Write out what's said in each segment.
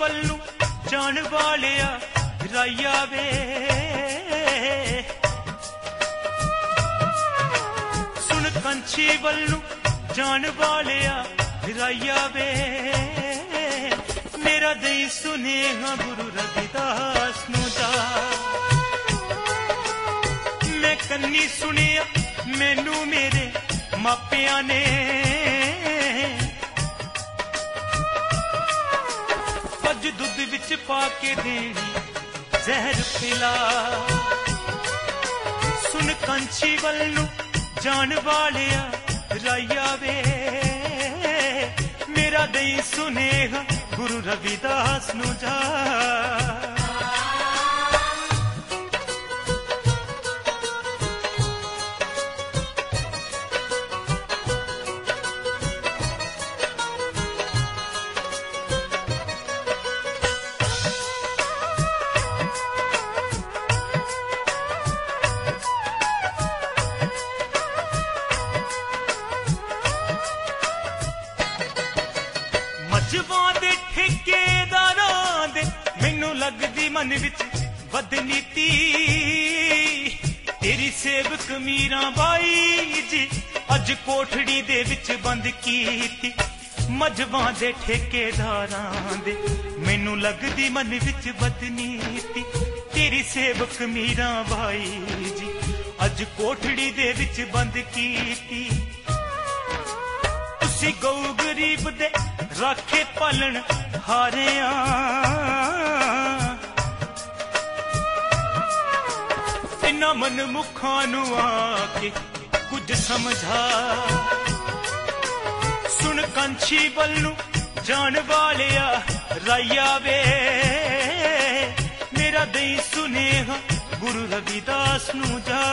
ਵੱਲ ਨੂੰ ਜਾਣ ਵਾਲਿਆ ਰਾਇਆ ਵੇ ਸੁਣ ਕੰਛੀ ਵੱਲ ਨੂੰ ਜਾਣ ਵਾਲਿਆ ਰਾਇਆ ਵੇ ਮੇਰਾ ਦਈ ਸੁਨੇਹਾ ਗੁਰੂ ਰਵਿਦਾਸ ਨੂੰ ਜਾ ਮੈਂ ਕੰਨੀ ਸੁਣਿਆ ਮੈਨੂੰ ਮੇਰੇ ਮਾਪਿਆਂ ਨੇ ਅੱਜ ਦੁੱਧ ਵਿੱਚ ਪਾ ਕੇ ਦੇਣੀ ਜ਼ਹਿਰ ਪਿਲਾ ਸੁਣ ਕੰਛੀ ਵੱਲ ਨੂੰ ਜਾਣ ਵਾਲਿਆ ਰਾਇਆ ਵੇ ਮੇਰਾ ਦਈ ਸੁਨੇਹਾ ਗੁਰੂ ਰਵਿਦਾਸ ਨੂੰ ਜਾ ਮਜਬਾਂ ਦੇ ਠੇਕੇਦਾਰਾਂ ਦੇ ਮੈਨੂੰ ਲੱਗਦੀ ਮਨ ਵਿੱਚ ਬਦਨੀਤੀ ਤੇਰੀ ਸੇਵਕ ਮੀਰਾਂ ਬਾਈ ਜੀ ਅੱਜ ਕੋਠੜੀ ਦੇ ਵਿੱਚ ਬੰਦ ਕੀਤੀ ਮਜਬਾਂ ਦੇ ਠੇਕੇਦਾਰਾਂ ਦੇ ਮੈਨੂੰ ਲੱਗਦੀ ਮਨ ਵਿੱਚ ਬਦਨੀਤੀ ਤੇਰੀ ਸੇਵਕ ਮੀਰਾਂ ਬਾਈ ਜੀ ਅੱਜ ਕੋਠੜੀ ਦੇ ਵਿੱਚ ਬੰਦ ਕੀਤੀ ਤੁਸੀਂ ਗਊ ਗਰੀਬ ਦੇ ਰਾਖੇ ਪਾਲਣ ਹਾਰਿਆਂ ਇਨ੍ਹਾਂ ਮਨਮੁਖਾਂ ਨੂੰ ਆ ਕੇ ਕੁਝ ਸਮਝਾ ਸੁਣ ਕੰਛੀ ਵੱਲ ਨੂੰ ਜਾਣ ਵਾਲਿਆ ਰਾਇਆ ਵੇ ਮੇਰਾ ਦਈ ਸੁਨੇਹਾ ਗੁਰੂ ਰਵਿਦਾਸ ਨੂੰ ਜਾ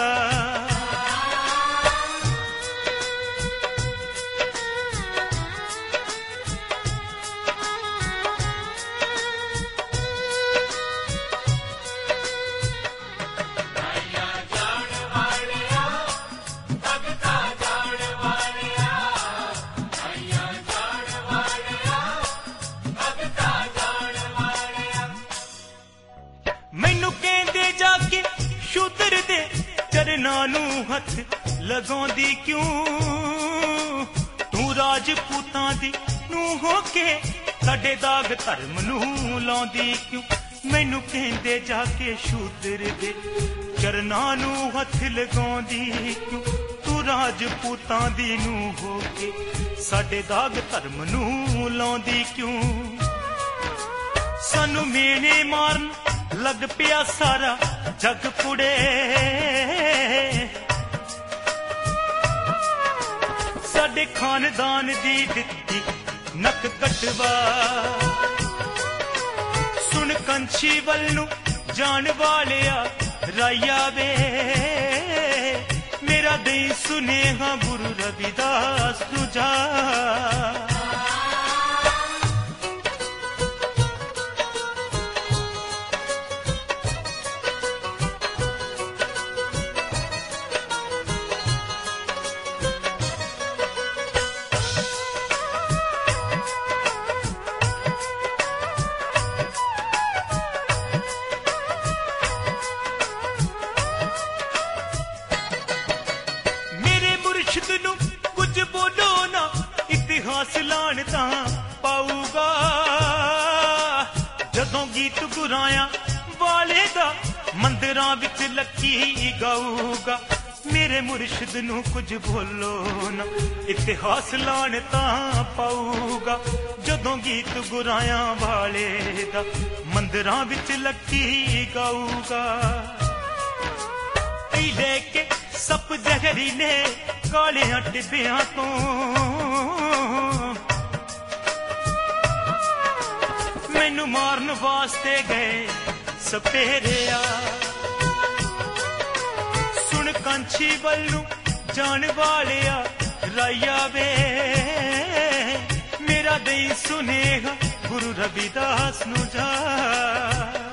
ਮੈਨੂੰ ਕਹਿੰਦੇ ਜਾ ਕੇ ਸ਼ੂਦਰ ਦੇ ਚਰਨਾਂ ਨੂੰ ਹੱਥ ਲਗਾਉਂਦੀ ਕਿਉਂ ਤੂੰ ਰਾਜਪੂਤਾਂ ਦੀ ਨੂੰ ਹੋ ਕੇ ਸਾਡੇ ਦਾਗ ਧਰਮ ਨੂੰ ਲਾਉਂਦੀ ਕਿਉਂ ਮੈਨੂੰ ਕਹਿੰਦੇ ਜਾ ਕੇ ਸ਼ੂਦਰ ਦੇ ਚਰਨਾਂ ਨੂੰ ਹੱਥ ਲਗਾਉਂਦੀ ਕਿਉਂ ਤੂੰ ਰਾਜਪੂਤਾਂ ਦੀ ਨੂੰ ਹੋ ਕੇ ਸਾਡੇ ਦਾਗ ਧਰਮ ਨੂੰ ਲਾਉਂਦੀ ਕਿਉਂ ਸਾਨੂੰ ਮੇਨੇ ਮਾਰਨ ਲੱਗ ਪਿਆ ਸਾਰਾ ਜਗ ਪੁੜੇ ਸਾਡੇ ਖਾਨਦਾਨ ਦੀ ਦਿੱਤੀ ਨੱਕ ਕਟਵਾ ਸੁਣ ਕੰਛੀ ਵੱਲ ਨੂੰ ਜਾਣ ਵਾਲਿਆ ਰਾਇਆ ਵੇ ਮੇਰਾ ਦਈ ਸੁਨੇਹਾ ਗੁਰੂ ਰਵਿਦਾਸ ਨੂੰ ਜਾ ਨੂੰ ਕੁਝ ਬੋਲੋ ਨਾ ਇਤਿਹਾਸ ਲਾਣ ਤਾਂ ਪਾਊਗਾ ਜਦੋਂ ਗੀਤ ਗੁਰਾਇਆ ਵਾਲੇ ਦਾ ਮੰਦਰਾਂ ਵਿੱਚ ਲੱਕੀ ਗਾਊਗਾ ਮੇਰੇ ਮੁਰਸ਼ਿਦ ਨੂੰ ਕੁਝ ਬੋਲੋ ਨਾ ਇਤਿਹਾਸ ਲਾਣ ਤਾਂ ਪਾਊਗਾ ਜਦੋਂ ਗੀਤ ਗੁਰਾਇਆ ਵਾਲੇ ਦਾ ਮੰਦਰਾਂ ਵਿੱਚ ਲੱਕੀ ਗਾਊਗਾ ਲੈ ਕੇ ਸੱਪ ਜ਼ਹਿਰੀਲੇ ਕਾਲਿਆਂ ਟਿੱਬਿਆਂ ਤੋਂ ਮੈਨੂੰ ਮਾਰਨ ਵਾਸਤੇ ਗਏ ਸਪੇਰਿਆ ਸੁਣ ਕੰਛੀ ਵੱਲ ਨੂੰ ਜਾਣ ਵਾਲਿਆ ਰਾਇਆ ਵੇ ਮੇਰਾ ਦਈ ਸੁਨੇਹਾ ਗੁਰੂ ਰਵਿਦਾਸ ਨੂੰ ਜਾ